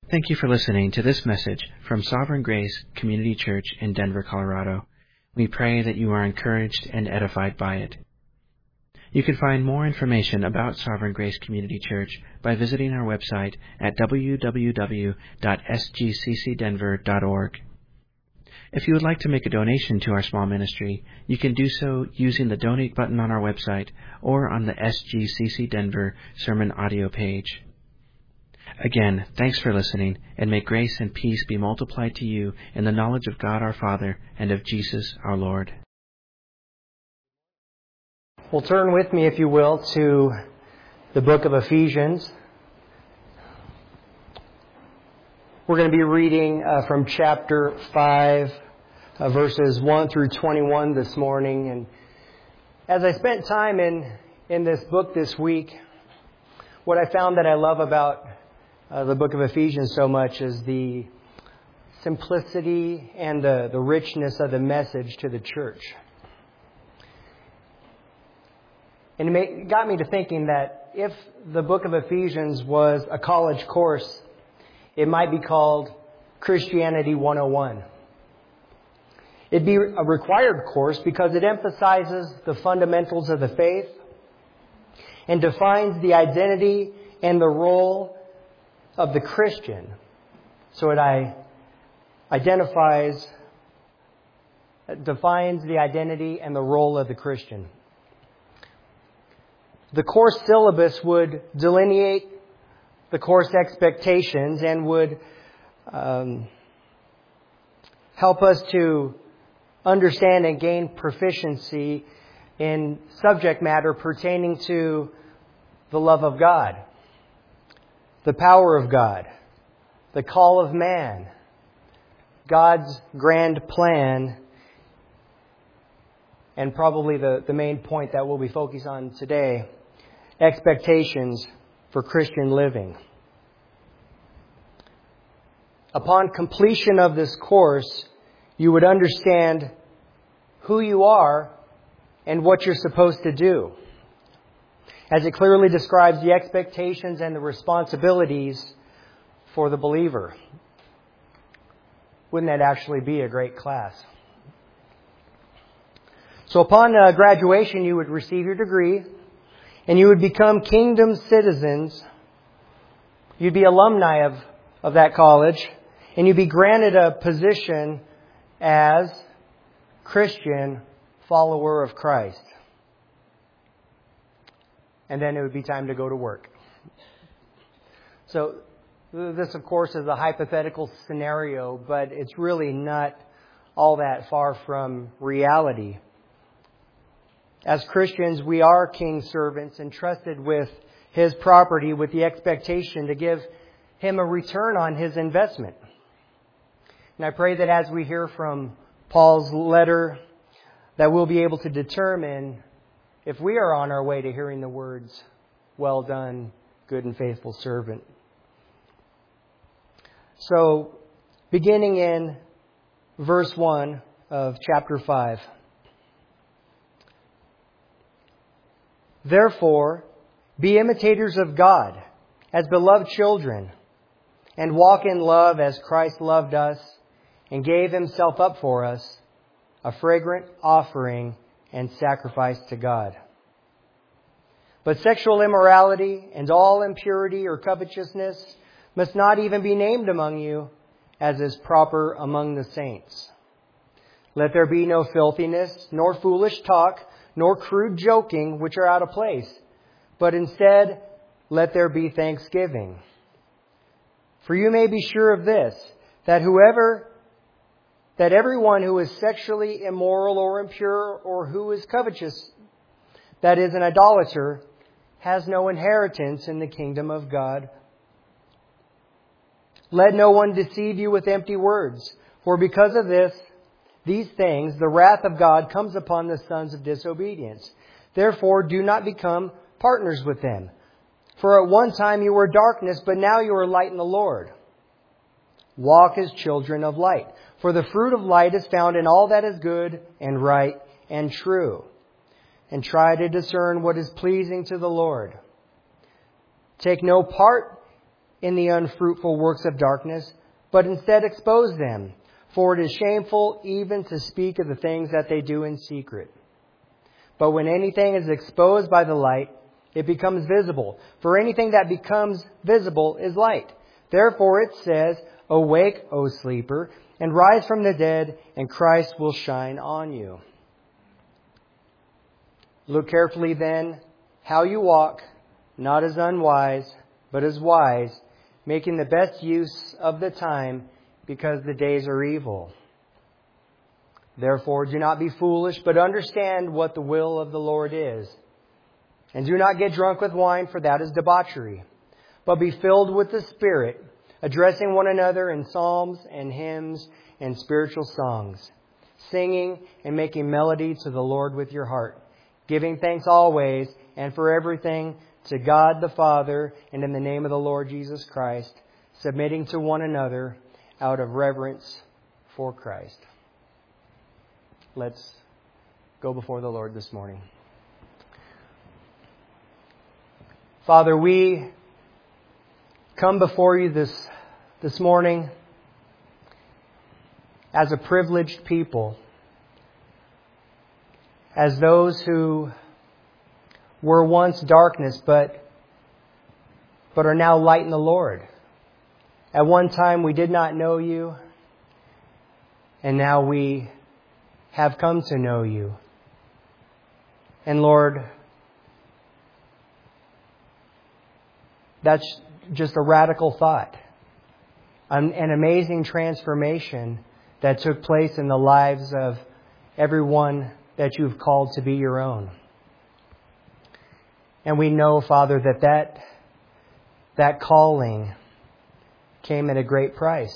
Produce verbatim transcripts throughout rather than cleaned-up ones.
Thank you for listening to this message from Sovereign Grace Community Church in Denver, Colorado. We pray that you are encouraged and edified by it. You can find more information about Sovereign Grace Community Church by visiting our website at w w w dot s g c c denver dot org. If you would like to make a donation to our small ministry, you can do so using the donate button on our website or on the S G C C Denver sermon audio page. Again, thanks for listening, and may grace and peace be multiplied to you in the knowledge of God our Father and of Jesus our Lord. Well, turn with me, if you will, to the book of Ephesians. We're going to be reading uh, from chapter five, uh, verses one through twenty-one this morning. And as I spent time in, in this book this week, what I found that I love about Uh, the book of Ephesians so much is the simplicity and the, the richness of the message to the church. And it, made, it got me to thinking that if the book of Ephesians was a college course, it might be called Christianity one oh one. It'd be a required course because it emphasizes the fundamentals of the faith and defines the identity and the role of the Christian. So it I, identifies, defines the identity and the role of the Christian. The course syllabus would delineate the course expectations and would um, help us to understand and gain proficiency in subject matter pertaining to the love of God, the power of God, the call of man, God's grand plan, and probably the, the main point that we'll be focused on today, expectations for Christian living. Upon completion of this course, you would understand who you are and what you're supposed to do, as it clearly describes the expectations and the responsibilities for the believer. Wouldn't that actually be a great class? So upon uh, graduation, you would receive your degree, and you would become kingdom citizens. You'd be alumni of, of that college, and you'd be granted a position as Christian follower of Christ. And then it would be time to go to work. So this, of course, is a hypothetical scenario, but it's really not all that far from reality. As Christians, we are King's servants entrusted with His property with the expectation to give Him a return on His investment. And I pray that as we hear from Paul's letter, that we'll be able to determine if we are on our way to hearing the words, "Well done, good and faithful servant." So, beginning in verse one of chapter five. Therefore, be imitators of God as beloved children, and walk in love as Christ loved us and gave Himself up for us, a fragrant offering and sacrifice to God. But sexual immorality and all impurity or covetousness must not even be named among you, as is proper among the saints. Let there be no filthiness, nor foolish talk, nor crude joking, which are out of place, but instead let there be thanksgiving. For you may be sure of this, that whoever that everyone who is sexually immoral or impure or who is covetous, that is an idolater, has no inheritance in the kingdom of God. Let no one deceive you with empty words, for because of this, these things, the wrath of God comes upon the sons of disobedience. Therefore, do not become partners with them. For at one time you were darkness, but now you are light in the Lord. Walk as children of light. For the fruit of light is found in all that is good and right and true. And try to discern what is pleasing to the Lord. Take no part in the unfruitful works of darkness, but instead expose them. For it is shameful even to speak of the things that they do in secret. But when anything is exposed by the light, it becomes visible. For anything that becomes visible is light. Therefore it says, Awake, O sleeper, and rise from the dead, and Christ will shine on you. Look carefully then how you walk, not as unwise, but as wise, making the best use of the time, because the days are evil. Therefore, do not be foolish, but understand what the will of the Lord is. And do not get drunk with wine, for that is debauchery, but be filled with the Spirit, addressing one another in psalms and hymns and spiritual songs, singing and making melody to the Lord with your heart, giving thanks always and for everything to God the Father, and in the name of the Lord Jesus Christ, submitting to one another out of reverence for Christ. Let's go before the Lord this morning. Father, we come before you this, this morning as a privileged people, as those who were once darkness, but, but are now light in the Lord. At one time we did not know you, and now we have come to know you. And Lord, that's just a radical thought. An, an amazing transformation that took place in the lives of everyone that you've called to be your own. And we know, Father, that that, that calling came at a great price.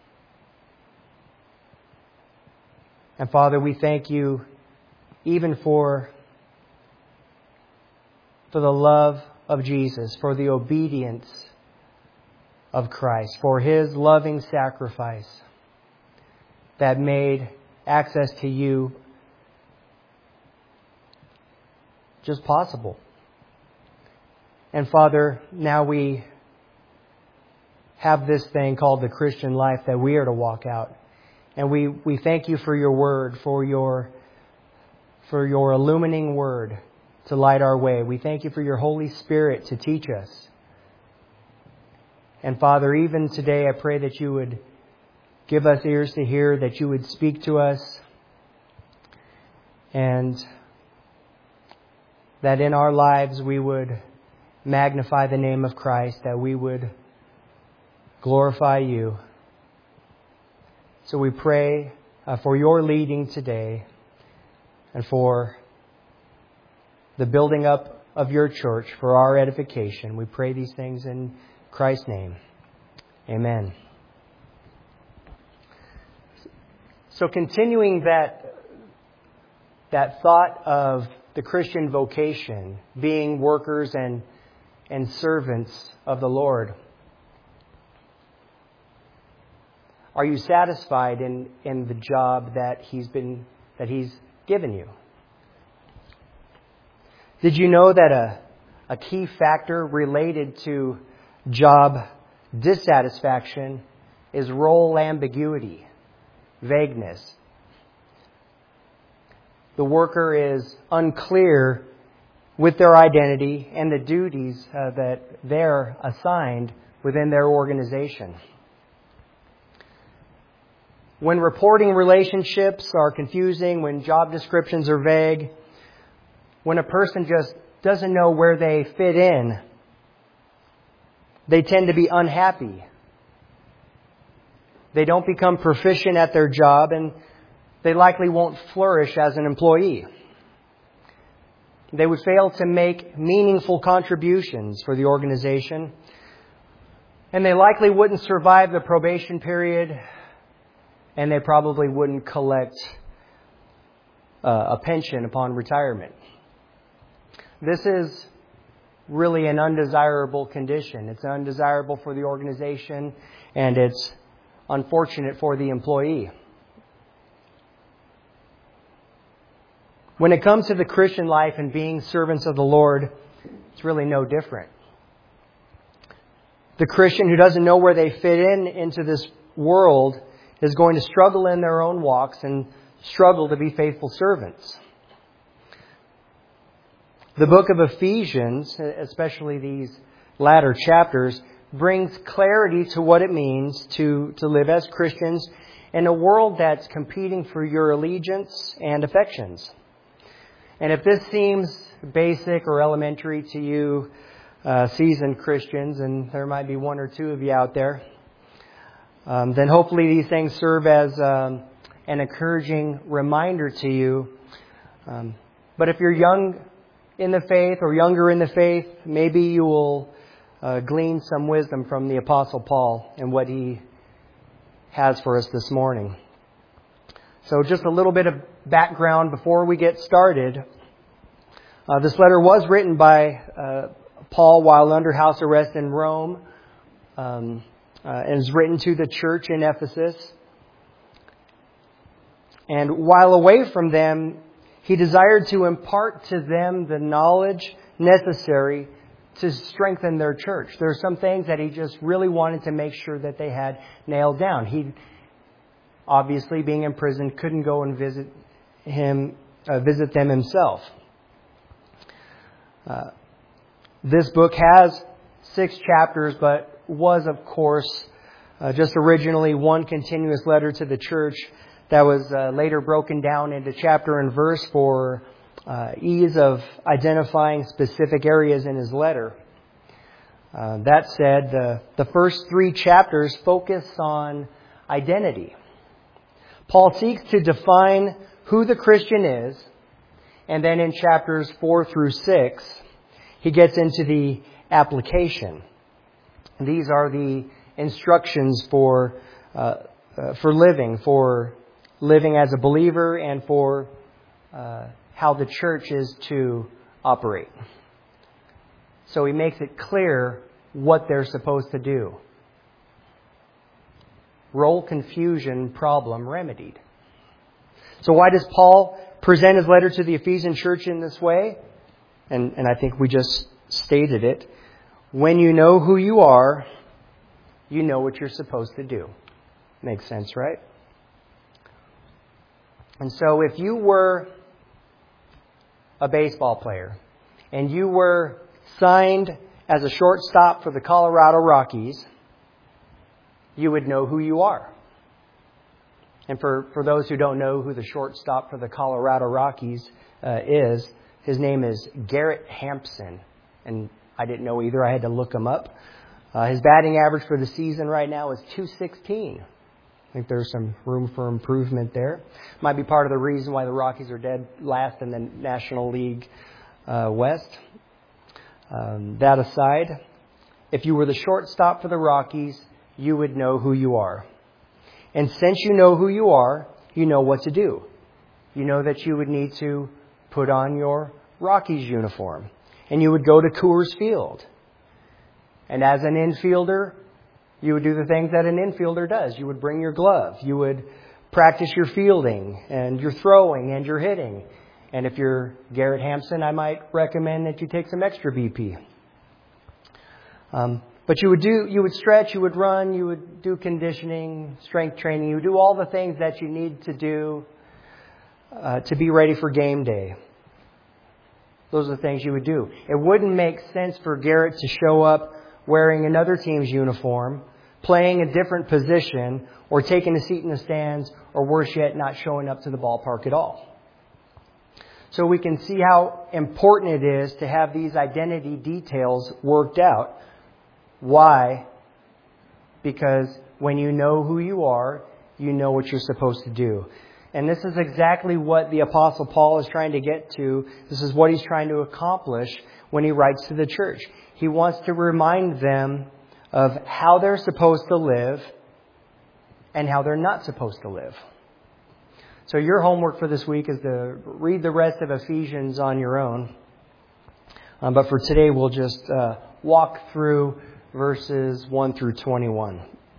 And Father, we thank you even for, for the love of Jesus, for the obedience of Christ, for His loving sacrifice that made access to you just possible. And Father, now we have this thing called the Christian life that we are to walk out. And we, we thank you for your word, for your, for your illumining word to light our way. We thank you for your Holy Spirit to teach us. And Father, even today I pray that you would give us ears to hear, that you would speak to us, and that in our lives we would magnify the name of Christ, that we would glorify you. So we pray uh, for your leading today and for the building up of your church, for our edification. We pray these things in Christ's name. Amen. So continuing that, that thought of the Christian vocation, being workers and, and servants of the Lord, are you satisfied in, in the job that He's been that He's given you? Did you know that a, a key factor related to job dissatisfaction is role ambiguity, vagueness? The worker is unclear with their identity and the duties uh, that they're assigned within their organization. When reporting relationships are confusing, when job descriptions are vague, when a person just doesn't know where they fit in, they tend to be unhappy. They don't become proficient at their job, and they likely won't flourish as an employee. They would fail to make meaningful contributions for the organization, and they likely wouldn't survive the probation period, and they probably wouldn't collect uh, a pension upon retirement. This is really an undesirable condition. It's undesirable for the organization, and it's unfortunate for the employee. When it comes to the Christian life and being servants of the Lord, it's really no different. The Christian who doesn't know where they fit in into this world is going to struggle in their own walks and struggle to be faithful servants. The book of Ephesians, especially these latter chapters, brings clarity to what it means to, to live as Christians in a world that's competing for your allegiance and affections. And if this seems basic or elementary to you, uh, seasoned Christians, and there might be one or two of you out there, um, then hopefully these things serve as um, an encouraging reminder to you. Um, but if you're young in the faith or younger in the faith, maybe you will uh, glean some wisdom from the Apostle Paul and what he has for us this morning. So just a little bit of background before we get started. Uh, this letter was written by uh, Paul while under house arrest in Rome, um, uh, and is written to the church in Ephesus. And while away from them, he desired to impart to them the knowledge necessary to strengthen their church. There are some things that he just really wanted to make sure that they had nailed down. He, obviously, being in prison, couldn't go and visit him, uh, visit them himself. Uh, this book has six chapters, but was, of course, uh, just originally one continuous letter to the church that was uh, later broken down into chapter and verse for uh, ease of identifying specific areas in his letter. Uh, that said, the, the first three chapters focus on identity. Paul seeks to define who the Christian is, and then in chapters four through six, he gets into the application. These are the instructions for uh, uh, for living, for living as a believer, and for uh, how the church is to operate. So he makes it clear what they're supposed to do. Role confusion problem remedied. So why does Paul present his letter to the Ephesian church in this way? And, and I think we just stated it. When you know who you are, you know what you're supposed to do. Makes sense, right? And so if you were a baseball player and you were signed as a shortstop for the Colorado Rockies, you would know who you are. And for, for those who don't know who the shortstop for the Colorado Rockies uh, is, his name is Garrett Hampson. And I didn't know either. I had to look him up. Uh, his batting average for the season right now is two sixteen. I think there's some room for improvement there. Might be part of the reason why the Rockies are dead last in the National League uh, West. Um, that aside, if you were the shortstop for the Rockies, you would know who you are. And since you know who you are, you know what to do. You know that you would need to put on your Rockies uniform. And you would go to Coors Field. And as an infielder, you would do the things that an infielder does. You would bring your glove. You would practice your fielding and your throwing and your hitting. And if you're Garrett Hampson, I might recommend that you take some extra B P. Um, but you would do, you would stretch, you would run, you would do conditioning, strength training. You would do all the things that you need to do uh, to be ready for game day. Those are the things you would do. It wouldn't make sense for Garrett to show up wearing another team's uniform, playing a different position, or taking a seat in the stands, or worse yet, not showing up to the ballpark at all. So we can see how important it is to have these identity details worked out. Why? Because when you know who you are, you know what you're supposed to do. And this is exactly what the Apostle Paul is trying to get to. This is what he's trying to accomplish when he writes to the church. He wants to remind them of how they're supposed to live and how they're not supposed to live. So your homework for this week is to read the rest of Ephesians on your own. Um, but for today, we'll just uh, walk through verses one through twenty-one.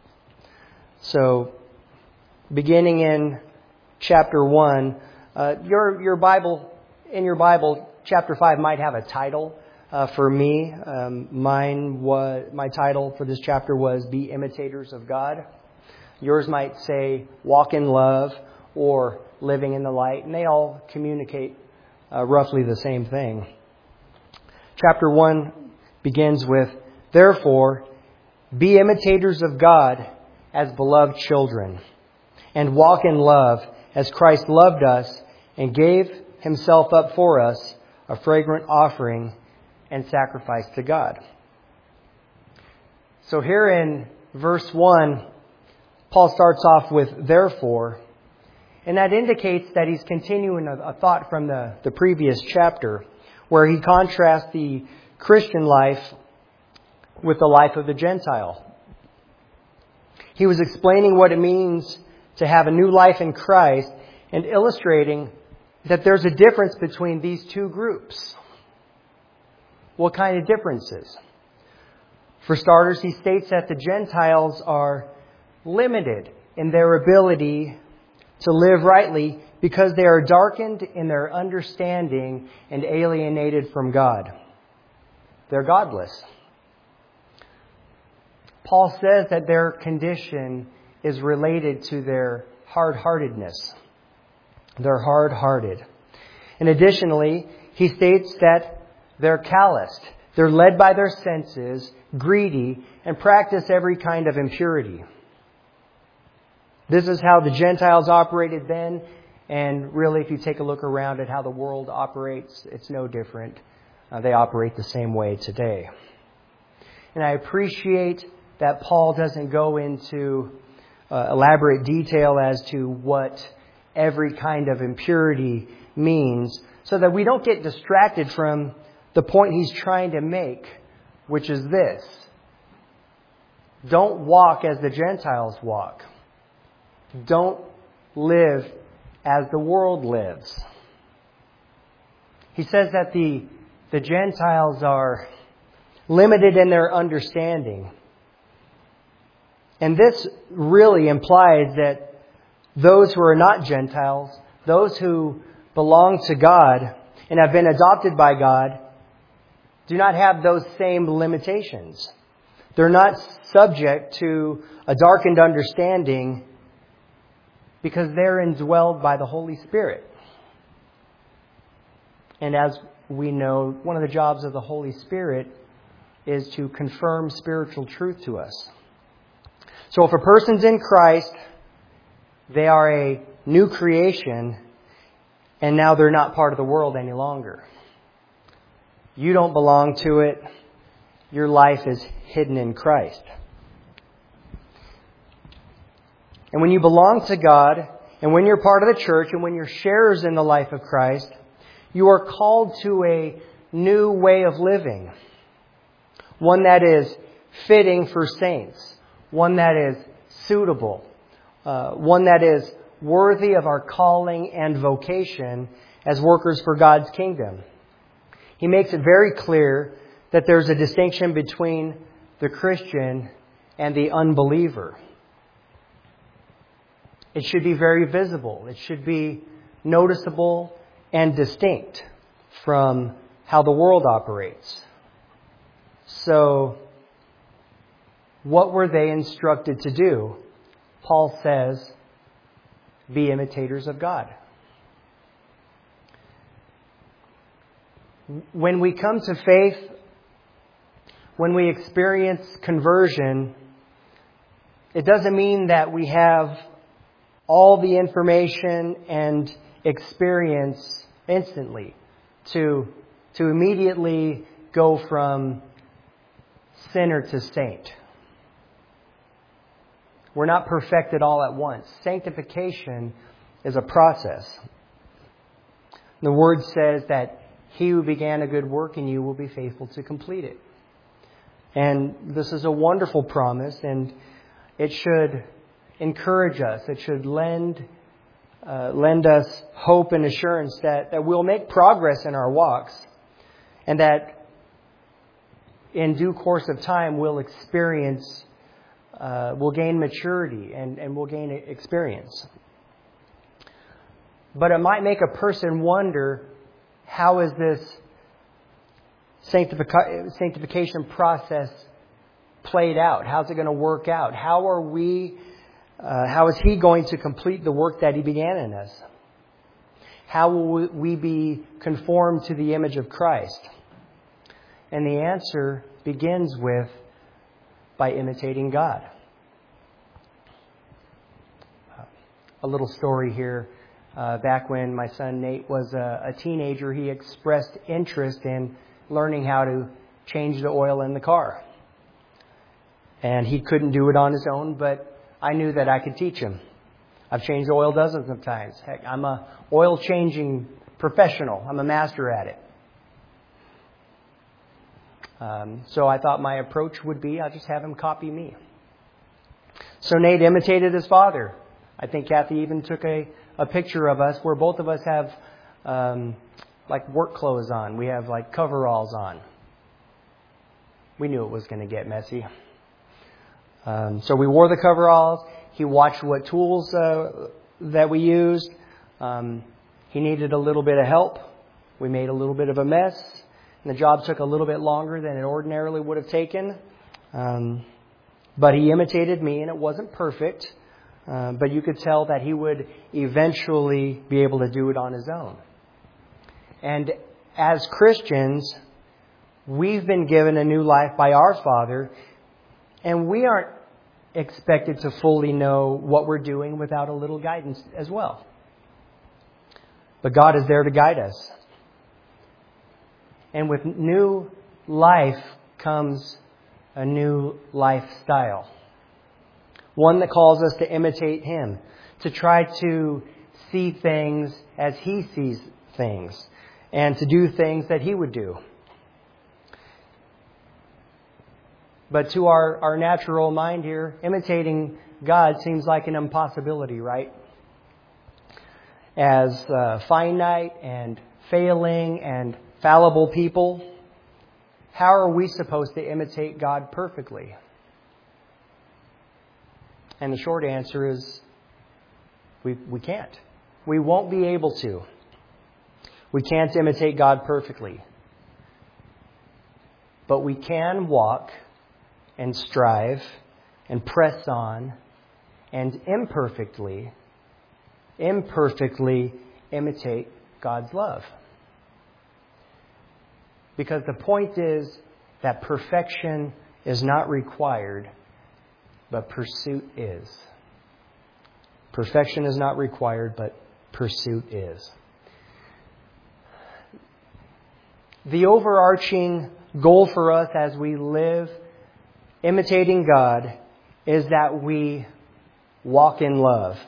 So beginning in chapter one, uh, your your Bible, in your Bible, chapter five might have a title. Uh, for me, um, mine was, my title for this chapter was Be Imitators of God. Yours might say Walk in Love or Living in the Light, and they all communicate uh, roughly the same thing. Chapter one begins with, Therefore, be imitators of God as beloved children, and walk in love as Christ loved us and gave Himself up for us, a fragrant offering and sacrifice to God. So here in verse one, Paul starts off with therefore, and that indicates that he's continuing a, a thought from the, the previous chapter, where he contrasts the Christian life with the life of the Gentile. He was explaining what it means to have a new life in Christ and illustrating that there's a difference between these two groups. What kind of differences? For starters, he states that the Gentiles are limited in their ability to live rightly because they are darkened in their understanding and alienated from God. They're godless. Paul says that their condition is related to their hard-heartedness. They're hard-hearted. And additionally, he states that they're calloused. They're led by their senses, greedy, and practice every kind of impurity. This is how the Gentiles operated then, and really if you take a look around at how the world operates, it's no different. Uh, they operate the same way today. And I appreciate that Paul doesn't go into uh, elaborate detail as to what every kind of impurity means, so that we don't get distracted from the point he's trying to make, which is this. Don't walk as the Gentiles walk. Don't live as the world lives. He says that the, the Gentiles are limited in their understanding. And this really implies that those who are not Gentiles, those who belong to God and have been adopted by God, do not have those same limitations. They're not subject to a darkened understanding because they're indwelled by the Holy Spirit. And as we know, one of the jobs of the Holy Spirit is to confirm spiritual truth to us. So if a person's in Christ, they are a new creation, and now they're not part of the world any longer. You don't belong to it. Your life is hidden in Christ. And when you belong to God, and when you're part of the church, and when you're sharers in the life of Christ, you are called to a new way of living. One that is fitting for saints. One that is suitable. Uh, one that is worthy of our calling and vocation as workers for God's kingdom. He makes it very clear that there's a distinction between the Christian and the unbeliever. It should be very visible. It should be noticeable and distinct from how the world operates. So, what were they instructed to do? Paul says, be imitators of God. When we come to faith, when we experience conversion, it doesn't mean that we have all the information and experience instantly to, to immediately go from sinner to saint. We're not perfected all at once. Sanctification is a process. The Word says that he who began a good work in you will be faithful to complete it. And this is a wonderful promise, and it should encourage us. It should lend uh, lend us hope and assurance that, that we'll make progress in our walks, and that in due course of time we'll experience, uh, we'll gain maturity and, and we'll gain experience. But it might make a person wonder, how is this sanctific- sanctification process played out? How's it going to work out? How are we, uh, how is He going to complete the work that He began in us? How will we be conformed to the image of Christ? And the answer begins with by imitating God. A little story here. Uh, back when my son Nate was a, a teenager, he expressed interest in learning how to change the oil in the car. And he couldn't do it on his own, but I knew that I could teach him. I've changed oil dozens of times. Heck, I'm a oil changing professional. I'm a master at it. Um, so I thought my approach would be, I'll just have him copy me. So Nate imitated his father. I think Kathy even took a, a picture of us where both of us have um, like work clothes on. We have like coveralls on. We knew it was going to get messy. Um, so we wore the coveralls. He watched what tools uh, that we used. Um, he needed a little bit of help. We made a little bit of a mess. And the job took a little bit longer than it ordinarily would have taken. Um, but he imitated me, and it wasn't perfect. Uh, but you could tell that he would eventually be able to do it on his own. And as Christians, we've been given a new life by our Father, and we aren't expected to fully know what we're doing without a little guidance as well. But God is there to guide us. And with new life comes a new lifestyle. One that calls us to imitate Him, to try to see things as He sees things, and to do things that He would do. But to our, our natural mind here, imitating God seems like an impossibility, right? As uh, finite and failing and fallible people, how are we supposed to imitate God perfectly? And the short answer is we we can't. We won't be able to. We can't imitate God perfectly. But we can walk and strive and press on and imperfectly, imperfectly imitate God's love. Because the point is that perfection is not required, but pursuit is. Perfection is not required, but pursuit is. The overarching goal for us as we live imitating God is that we walk in love.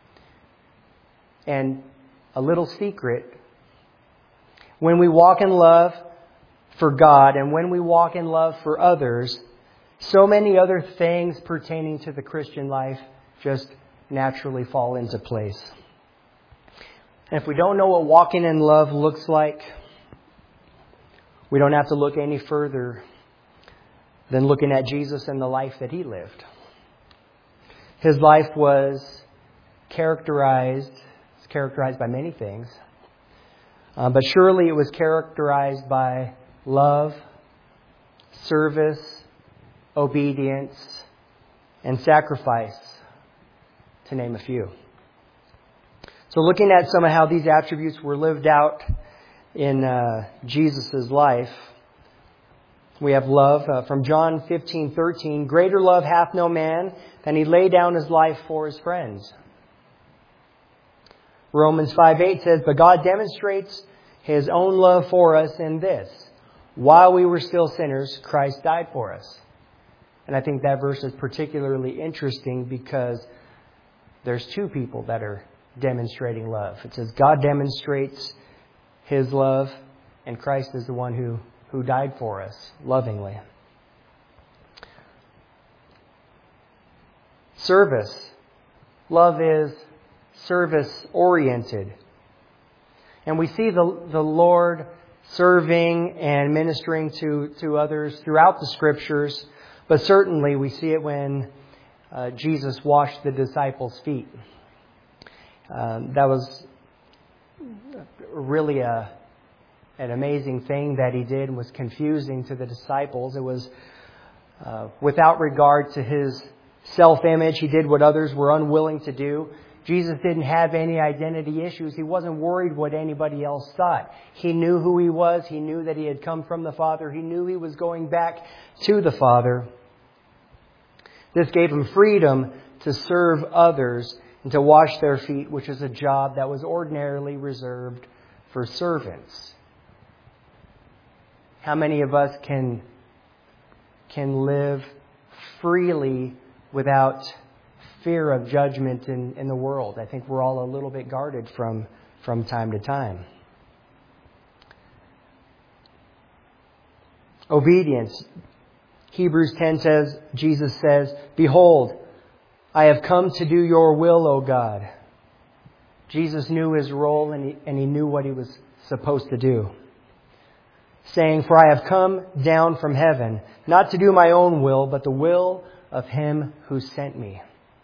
And a little secret, when we walk in love for God and when we walk in love for others, so many other things pertaining to the Christian life just naturally fall into place. And if we don't know what walking in love looks like, we don't have to look any further than looking at Jesus and the life that He lived. His life was characterized, it's characterized by many things, uh, but surely it was characterized by love, service, obedience, and sacrifice, to name a few. So looking at some of how these attributes were lived out in uh, Jesus' life, we have love uh, from John fifteen thirteen. Greater love hath no man than he lay down his life for his friends. Romans five eight says, but God demonstrates His own love for us in this: while we were still sinners, Christ died for us. And I think that verse is particularly interesting because there's two people that are demonstrating love. It says God demonstrates His love, and Christ is the one who who died for us lovingly. Service. Love is service-oriented. And we see the, the Lord serving and ministering to, to others throughout the Scriptures, but certainly we see it when uh, Jesus washed the disciples' feet. Um, that was really a an amazing thing that he did and was confusing to the disciples. It was uh, without regard to his self-image. He did what others were unwilling to do. Jesus didn't have any identity issues. He wasn't worried what anybody else thought. He knew who he was. He knew that he had come from the Father. He knew he was going back to the Father. This gave him freedom to serve others and to wash their feet, which is a job that was ordinarily reserved for servants. How many of us can, can live freely without fear of judgment in, in the world? I think we're all a little bit guarded from, from time to time. Obedience. Hebrews ten says, Jesus says, "Behold, I have come to do your will, O God." Jesus knew his role and he, and he knew what he was supposed to do. Saying, "For I have come down from heaven, not to do my own will, but the will of him who sent me."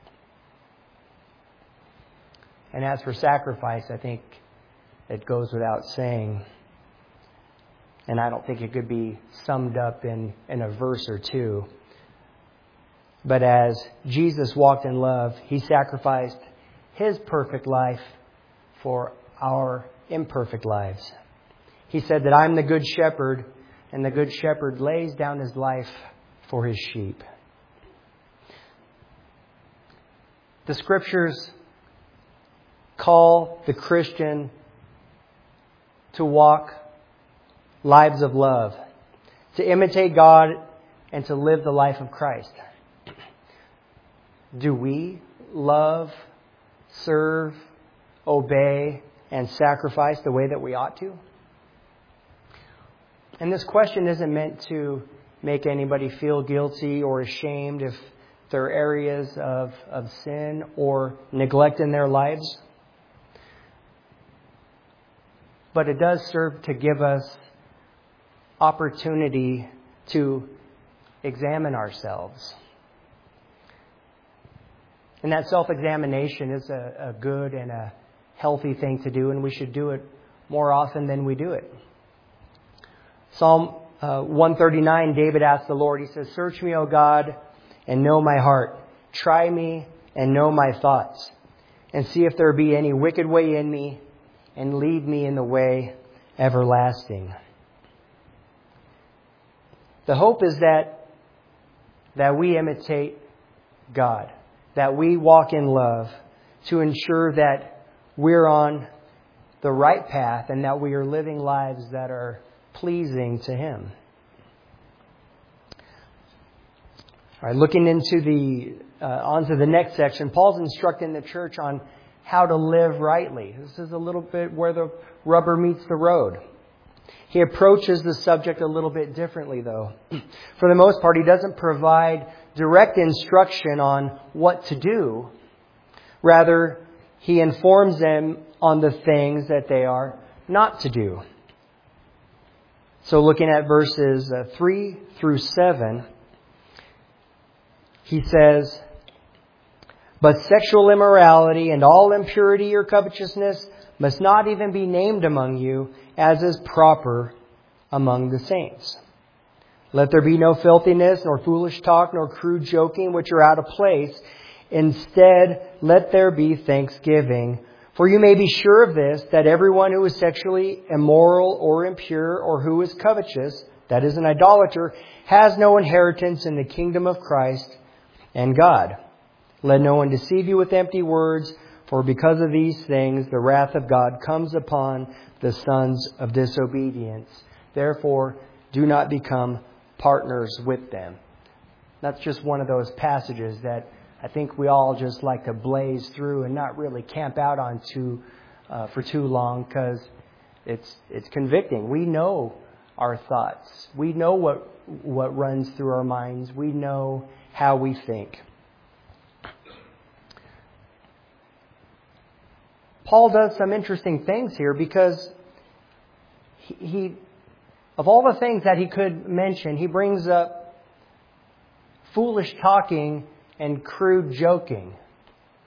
And as for sacrifice, I think it goes without saying. And I don't think it could be summed up in, in a verse or two. But as Jesus walked in love, he sacrificed his perfect life for our imperfect lives. He said that I'm the good shepherd, and the good shepherd lays down his life for his sheep. The Scriptures call the Christian to walk lives of love, to imitate God, and to live the life of Christ. Do we love, serve, obey, and sacrifice the way that we ought to? And this question isn't meant to make anybody feel guilty or ashamed if there are areas of, of sin or neglect in their lives. But it does serve to give us opportunity to examine ourselves. And that self-examination is a, a good and a healthy thing to do, and we should do it more often than we do it. Psalm uh, one thirty-nine, David asked the Lord, he says, "Search me, O God, and know my heart. Try me and know my thoughts, and see if there be any wicked way in me, and lead me in the way everlasting." The hope is that, that we imitate God, that we walk in love to ensure that we're on the right path and that we are living lives that are pleasing to Him. All right, looking into the uh, onto the next section, Paul's instructing the church on how to live rightly. This is a little bit where the rubber meets the road. He approaches the subject a little bit differently, though. For the most part, he doesn't provide direct instruction on what to do. Rather, he informs them on the things that they are not to do. So looking at verses uh, three through seven, he says, "But sexual immorality and all impurity or covetousness must not even be named among you, as is proper among the saints. Let there be no filthiness, nor foolish talk, nor crude joking, which are out of place. Instead, let there be thanksgiving. For you may be sure of this, that everyone who is sexually immoral or impure, or who is covetous, that is an idolater, has no inheritance in the kingdom of Christ and God. Let no one deceive you with empty words, for because of these things the wrath of God comes upon the sons of disobedience. Therefore, do not become partners with them." That's just one of those passages that I think we all just like to blaze through and not really camp out on too, uh, for too long, because it's it's convicting. We know our thoughts. We know what what runs through our minds. We know how we think. Paul does some interesting things here because he, he, of all the things that he could mention, he brings up foolish talking and crude joking.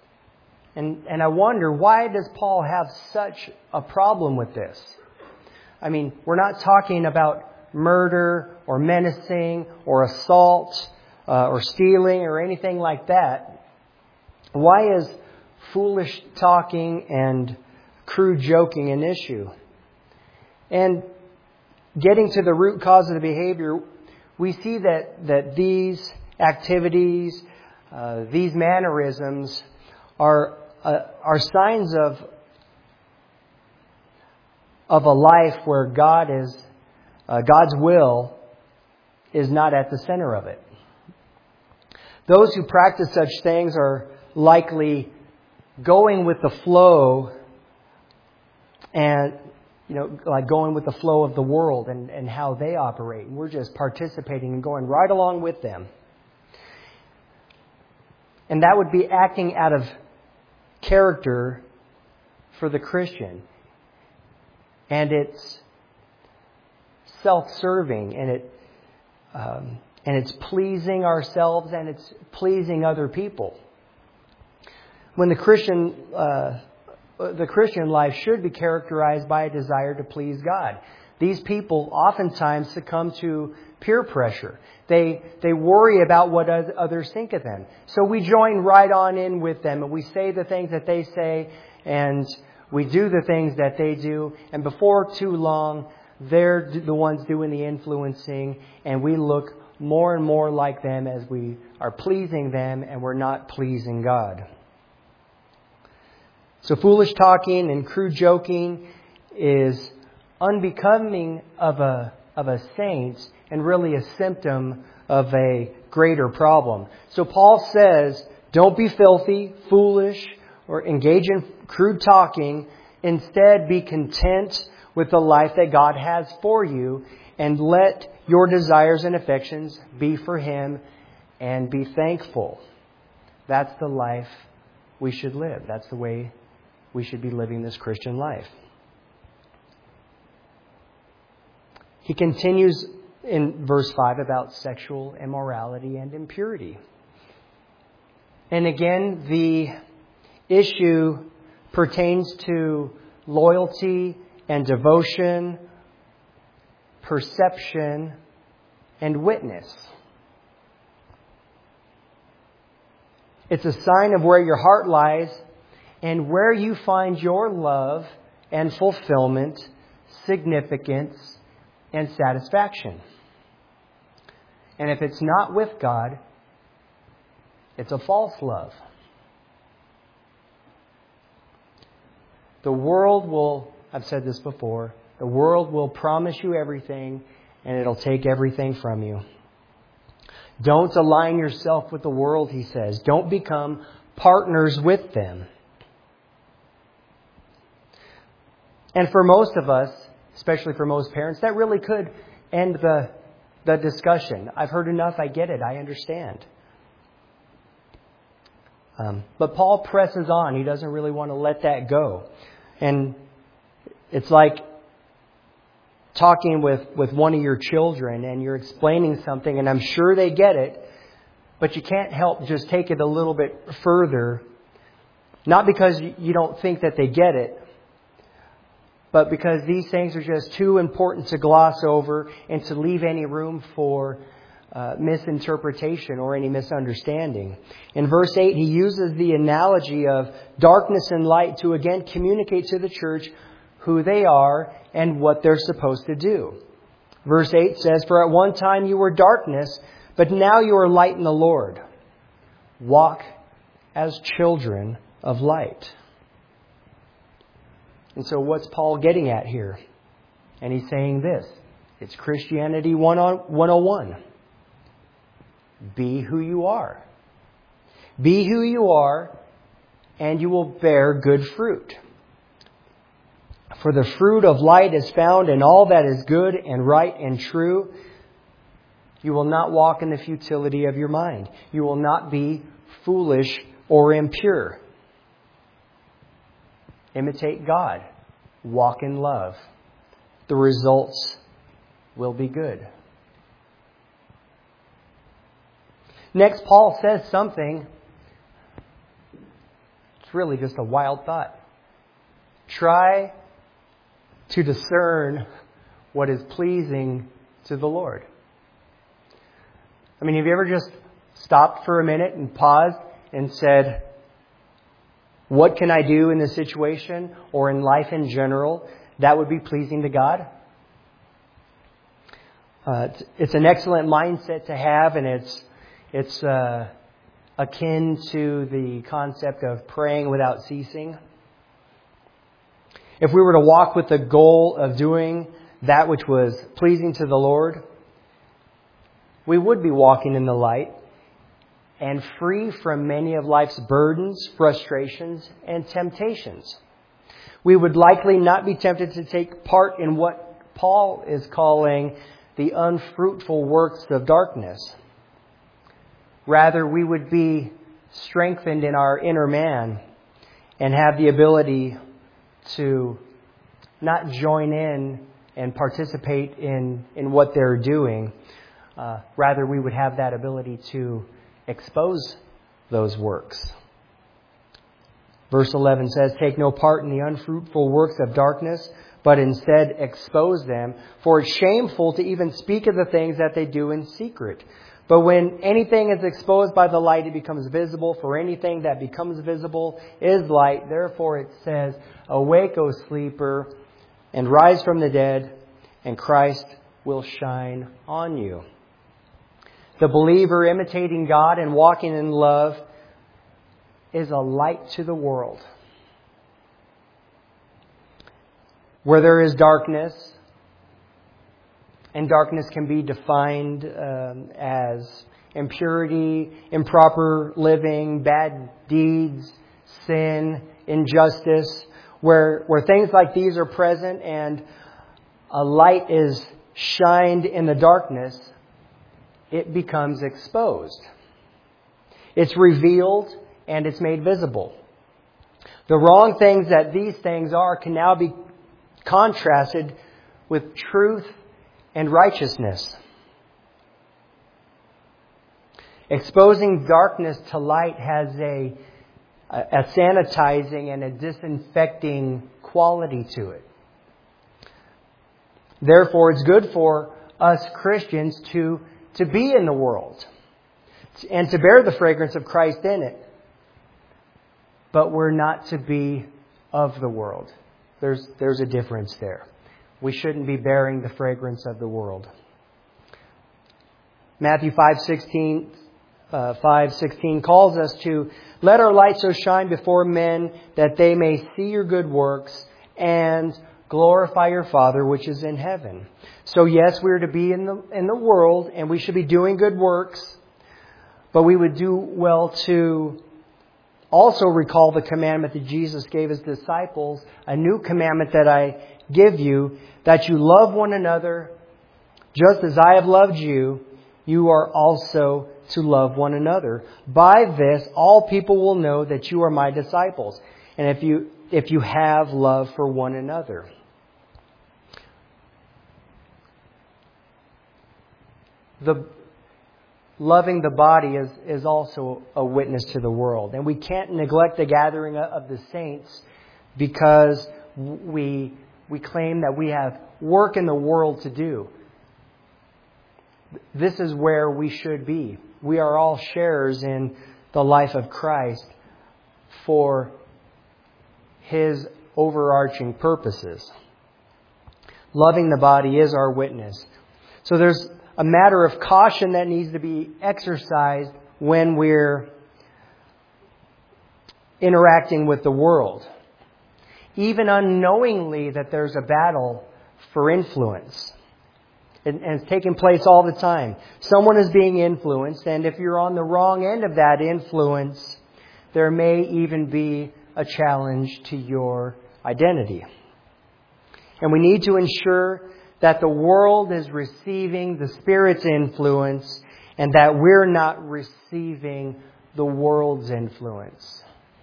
And, and I wonder, why does Paul have such a problem with this? I mean, we're not talking about murder or menacing or assault uh, or stealing or anything like that. Why is foolish talking and crude joking an issue? And getting to the root cause of the behavior, we see that, that these activities, uh, these mannerisms are uh, are signs of of a life where God is uh, God's will is not at the center of it. Those who practice such things are likely going with the flow, and you know, like going with the flow of the world and, and how they operate. We're just participating and going right along with them. And that would be acting out of character for the Christian. And it's self-serving, and it um, and it's pleasing ourselves, and it's pleasing other people. When the Christian uh, the Christian life should be characterized by a desire to please God. These people oftentimes succumb to peer pressure. They they worry about what others think of them. So we join right on in with them, and we say the things that they say, and we do the things that they do. And before too long, they're the ones doing the influencing, and we look more and more like them as we are pleasing them, and we're not pleasing God. So foolish talking and crude joking is unbecoming of a of a saint and really a symptom of a greater problem. So Paul says, don't be filthy, foolish, or engage in crude talking. Instead, be content with the life that God has for you, and let your desires and affections be for Him, and be thankful. That's the life we should live. That's the way we should be living this Christian life. He continues in verse five about sexual immorality and impurity. And again, the issue pertains to loyalty and devotion, perception, and witness. It's a sign of where your heart lies and where you find your love and fulfillment, significance, and satisfaction. And if it's not with God, it's a false love. The world will, I've said this before, the world will promise you everything, and it'll take everything from you. Don't align yourself with the world, he says. Don't become partners with them. And for most of us, especially for most parents, that really could end the, the discussion. I've heard enough, I get it, I understand. Um, but Paul presses on. He doesn't really want to let that go. And it's like talking with, with one of your children, and you're explaining something, and I'm sure they get it, but you can't help just take it a little bit further. Not because you don't think that they get it, but because these things are just too important to gloss over and to leave any room for uh, misinterpretation or any misunderstanding. In verse eight, he uses the analogy of darkness and light to again communicate to the church who they are and what they're supposed to do. Verse eight says, "For at one time you were darkness, but now you are light in the Lord. Walk as children of light." And so what's Paul getting at here? And he's saying this. It's Christianity one oh one. Be who you are. Be who you are, and you will bear good fruit. For the fruit of light is found in all that is good and right and true. You will not walk in the futility of your mind. You will not be foolish or impure. Imitate God. Walk in love. The results will be good. Next, Paul says something. It's really just a wild thought. Try to discern what is pleasing to the Lord. I mean, have you ever just stopped for a minute and paused and said, what can I do in this situation or in life in general that would be pleasing to God? Uh, it's, it's an excellent mindset to have, and it's it's uh, akin to the concept of praying without ceasing. If we were to walk with the goal of doing that which was pleasing to the Lord, we would be walking in the light and free from many of life's burdens, frustrations, and temptations. We would likely not be tempted to take part in what Paul is calling the unfruitful works of darkness. Rather, we would be strengthened in our inner man and have the ability to not join in and participate in, in what they're doing. Uh, rather, we would have that ability to expose those works. Verse eleven says, "Take no part in the unfruitful works of darkness, but instead expose them. For it's shameful to even speak of the things that they do in secret. But when anything is exposed by the light, it becomes visible. For anything that becomes visible is light. Therefore it says, Awake, O sleeper, and rise from the dead, and Christ will shine on you." The believer imitating God and walking in love is a light to the world. Where there is darkness, and darkness can be defined um, as impurity, improper living, bad deeds, sin, injustice, where, where things like these are present and a light is shined in the darkness, it becomes exposed. It's revealed and it's made visible. The wrong things that these things are can now be contrasted with truth and righteousness. Exposing darkness to light has a, a sanitizing and a disinfecting quality to it. Therefore, it's good for us Christians to, to be in the world and to bear the fragrance of Christ in it. But we're not to be of the world. There's, there's a difference there. We shouldn't be bearing the fragrance of the world. Matthew five sixteen, uh, five sixteen calls us to let our light so shine before men that they may see your good works and glorify your Father which is in heaven. So yes, we're to be in the in the world and we should be doing good works, but we would do well to also recall the commandment that Jesus gave His disciples, a new commandment that I give you, that you love one another just as I have loved you, you are also to love one another. By this, all people will know that you are my disciples, and if you if you have love for one another. The loving the body is, is also a witness to the world. And we can't neglect the gathering of the saints because we, we claim that we have work in the world to do. This is where we should be. We are all sharers in the life of Christ for His overarching purposes. Loving the body is our witness. So there's a matter of caution that needs to be exercised when we're interacting with the world. Even unknowingly that there's a battle for influence. And it's taking place all the time. Someone is being influenced, and if you're on the wrong end of that influence, there may even be a challenge to your identity. And we need to ensure that the world is receiving the Spirit's influence and that we're not receiving the world's influence.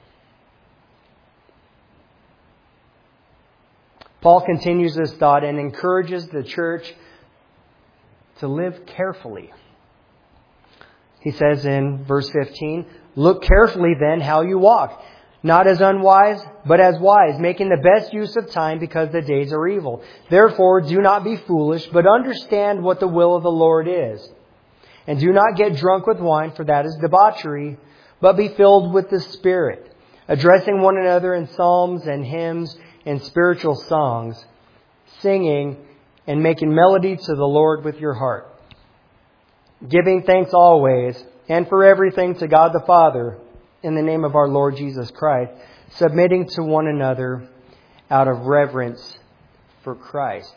Paul continues this thought and encourages the church to live carefully. He says in verse fifteen, "Look carefully then how you walk, Not as unwise, but as wise, making the best use of time because the days are evil. Therefore, do not be foolish, but understand what the will of the Lord is. And do not get drunk with wine, for that is debauchery, but be filled with the Spirit, addressing one another in psalms and hymns and spiritual songs, singing and making melody to the Lord with your heart, giving thanks always and for everything to God the Father, in the name of our Lord Jesus Christ, submitting to one another out of reverence for Christ.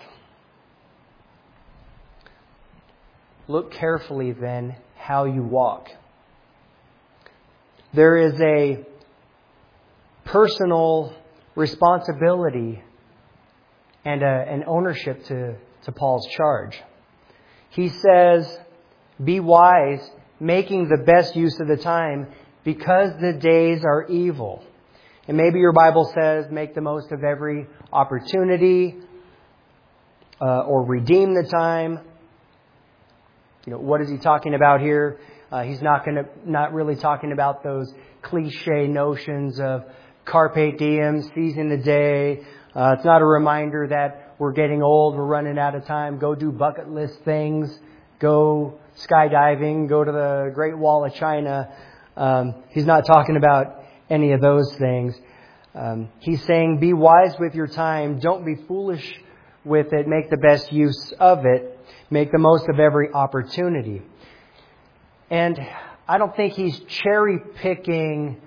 Look carefully then how you walk. There is a personal responsibility and a, an ownership to, to Paul's charge. He says, be wise, making the best use of the time, because the days are evil. And maybe your Bible says, make the most of every opportunity, uh, or redeem the time. You know, what is he talking about here? Uh, he's not going to, not really talking about those cliche notions of carpe diem, seizing the day. Uh, it's not a reminder that we're getting old, we're running out of time. Go do bucket list things. Go skydiving. Go to the Great Wall of China. Um, he's not talking about any of those things. Um, he's saying, be wise with your time. Don't be foolish with it. Make the best use of it. Make the most of every opportunity. And I don't think he's cherry picking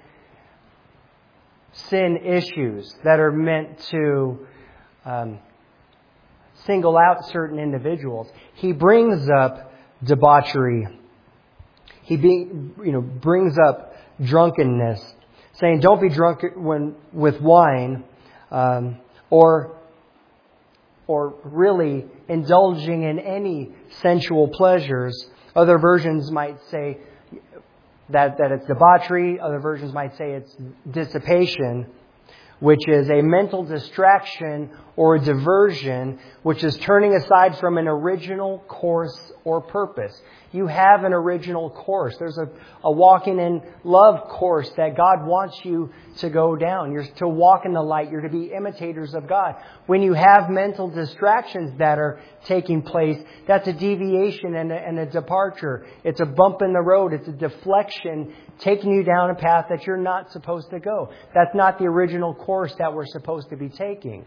sin issues that are meant to um, single out certain individuals. He brings up debauchery. He be, you know, brings up drunkenness, saying don't be drunk when with wine, um, or or really indulging in any sensual pleasures. Other versions might say that that it's debauchery. Other versions might say it's dissipation, which is a mental distraction or a diversion, which is turning aside from an original course or purpose. You have an original course. There's a, a walking in love course that God wants you to go down. You're to walk in the light. You're to be imitators of God. When you have mental distractions that are taking place, that's a deviation and a, and a departure. It's a bump in the road. It's a deflection taking you down a path that you're not supposed to go. That's not the original course that we're supposed to be taking.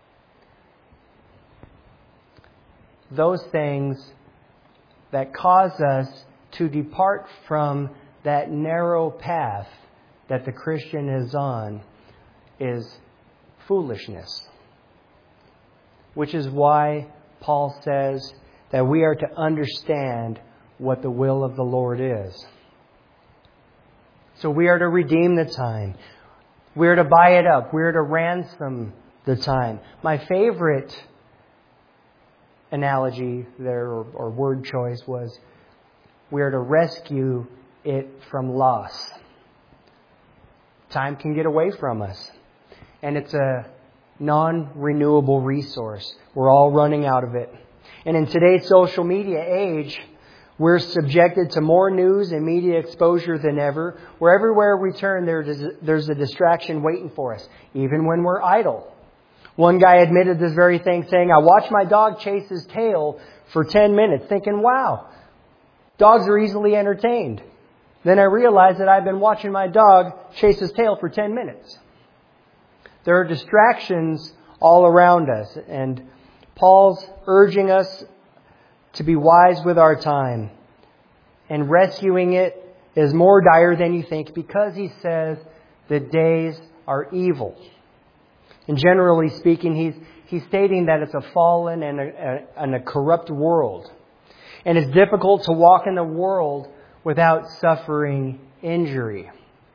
Those things that cause us to depart from that narrow path that the Christian is on is foolishness. Which is why Paul says that we are to understand what the will of the Lord is. So we are to redeem the time. We are to buy it up. We are to ransom the time. My favorite analogy there, or, or word choice, was we are to rescue it from loss. Time can get away from us. And it's a non-renewable resource. We're all running out of it. And in today's social media age, we're subjected to more news and media exposure than ever. Where everywhere we turn, there's a distraction waiting for us, even when we're idle. One guy admitted this very thing, saying, I watched my dog chase his tail for ten minutes, thinking, wow, dogs are easily entertained. Then I realized that I've been watching my dog chase his tail for ten minutes. There are distractions all around us, and Paul's urging us to be wise with our time. And rescuing it is more dire than you think, because he says the days are evil. And generally speaking, he's he's stating that it's a fallen and a, a, and a corrupt world. And it's difficult to walk in the world without suffering injury.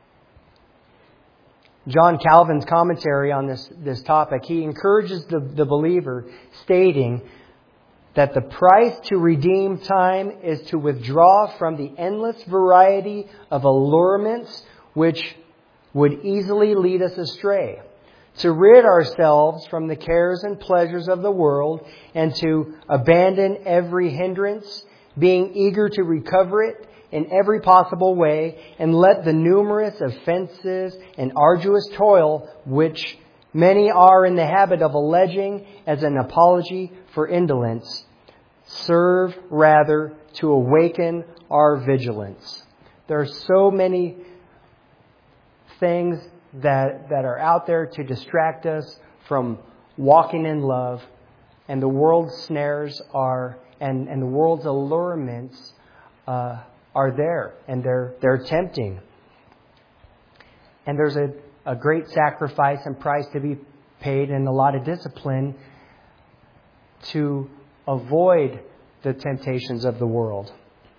John Calvin's commentary on this, this topic, he encourages the, the believer, stating that the price to redeem time is to withdraw from the endless variety of allurements which would easily lead us astray, to rid ourselves from the cares and pleasures of the world, and to abandon every hindrance, being eager to recover it in every possible way, and let the numerous offenses and arduous toil which many are in the habit of alleging as an apology for indolence serve rather to awaken our vigilance. There are so many things that, that are out there to distract us from walking in love, and the world's snares are, and, and the world's allurements uh, are there, and they're they're tempting. And there's a, a great sacrifice and price to be paid, and a lot of discipline to avoid the temptations of the world.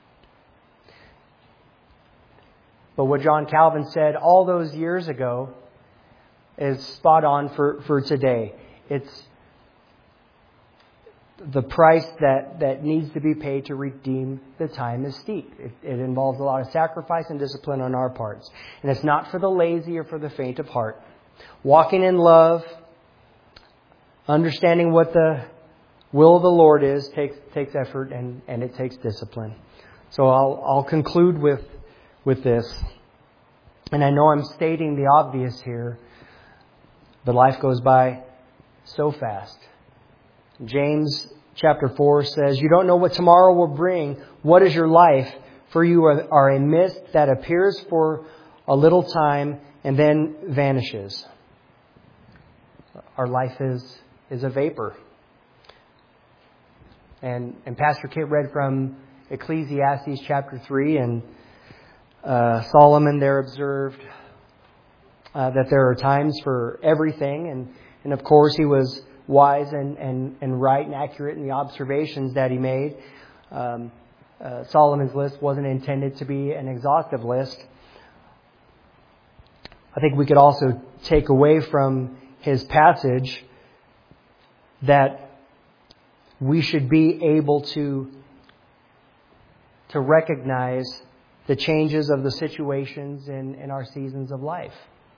But what John Calvin said all those years ago is spot on for, for today. It's the price that, that needs to be paid to redeem the time is steep. It, it involves a lot of sacrifice and discipline on our parts. And it's not for the lazy or for the faint of heart. Walking in love, understanding what the will of the Lord is, takes takes effort and, and it takes discipline. So I'll I'll conclude with with this. And I know I'm stating the obvious here, but life goes by so fast. James chapter four says, "You don't know what tomorrow will bring. What is your life? For you are, are a mist that appears for a little time and then vanishes." Our life is, is a vapor. And, and Pastor Kit read from Ecclesiastes chapter three, and uh, Solomon there observed uh, that there are times for everything. And, and of course, he was wise and, and, and right and accurate in the observations that he made. Um, uh, Solomon's list wasn't intended to be an exhaustive list. I think we could also take away from his passage that we should be able to, to recognize the changes of the situations in, in our seasons of life.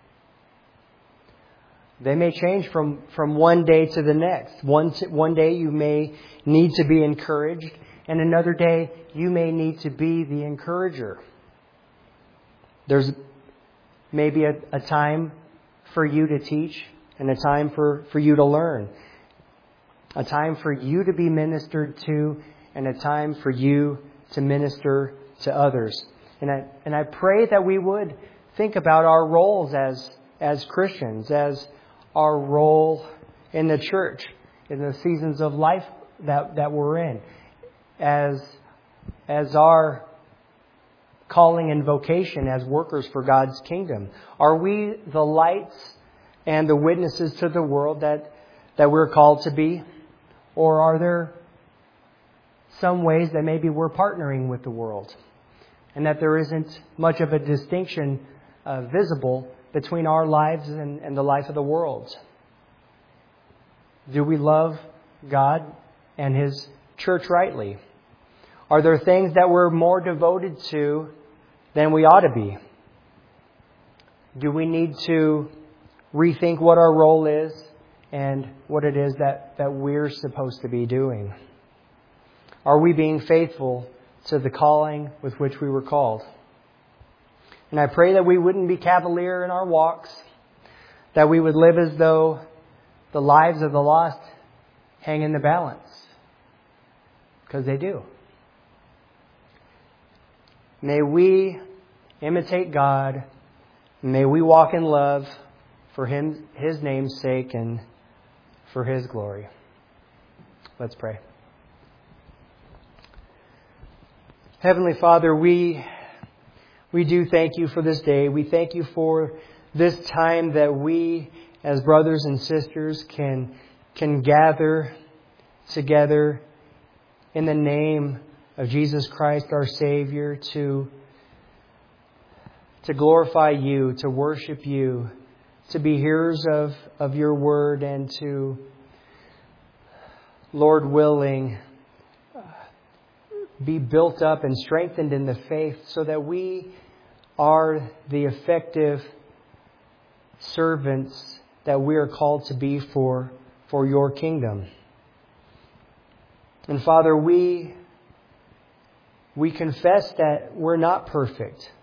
They may change from, from one day to the next. One, to, one day you may need to be encouraged, and another day you may need to be the encourager. There's maybe a, a time for you to teach and a time for, for you to learn. A time for you to be ministered to and a time for you to minister to others. And I, and I pray that we would think about our roles as, as Christians, as our role in the church, in the seasons of life that, that we're in, as, as our calling and vocation as workers for God's kingdom. Are we the lights and the witnesses to the world that, that we're called to be? Or are there some ways that maybe we're partnering with the world and that there isn't much of a distinction uh, visible between our lives and, and the life of the world? Do we love God and His church rightly? Are there things that we're more devoted to than we ought to be? Do we need to rethink what our role is and what it is that, that we're supposed to be doing? Are we being faithful to the calling with which we were called? And I pray that we wouldn't be cavalier in our walks, that we would live as though the lives of the lost hang in the balance, because they do. May we imitate God. May we walk in love for Him, His name's sake and for His glory. Let's pray. Heavenly Father, we we do thank You for this day. We thank You for this time that we as brothers and sisters can can gather together in the name of Jesus Christ, our Savior, to to glorify You, to worship You, to be hearers of, of Your word, and to, Lord willing, be built up and strengthened in the faith so that we are the effective servants that we are called to be for, for Your kingdom. And Father, we we confess that we're not perfect.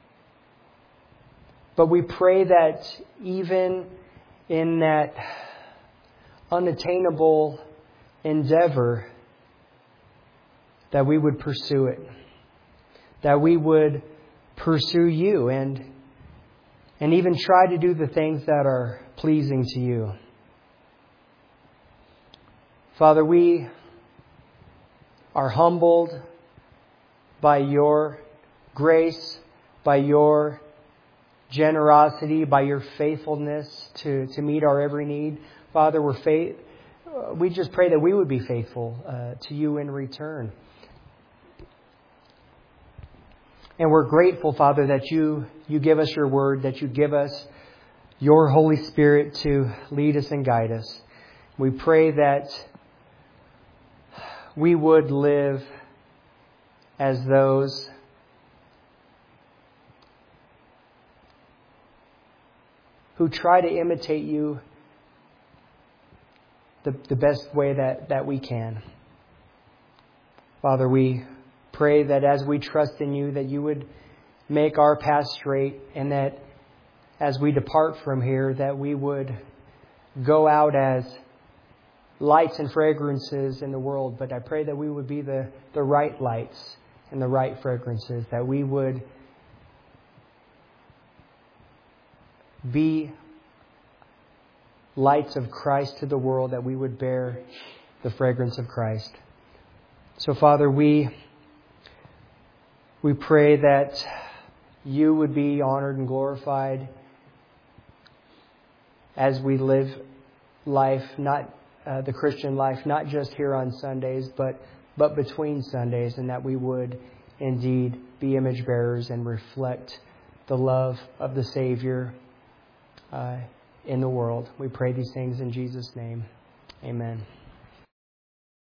But we pray that even in that unattainable endeavor, that we would pursue it. That we would pursue you and, and even try to do the things that are pleasing to you. Father, we are humbled by your grace, by your generosity, by your faithfulness to, to meet our every need. Father, we're faith, we just pray that we would be faithful uh, to you in return. And we're grateful, Father, that you, you give us your word, that you give us your Holy Spirit to lead us and guide us. We pray that we would live as those who try to imitate you the, the best way that, that we can. Father, we pray that as we trust in you, that you would make our path straight, and that as we depart from here, that we would go out as lights and fragrances in the world. But I pray that we would be the, the right lights and the right fragrances, that we would be lights of Christ to the world, that we would bear the fragrance of Christ. So, Father, we we pray that you would be honored and glorified as we live life, not uh, the Christian life, not just here on Sundays, but but between Sundays, and that we would indeed be image bearers and reflect the love of the Savior uh, in the world. We pray these things in Jesus' name. Amen.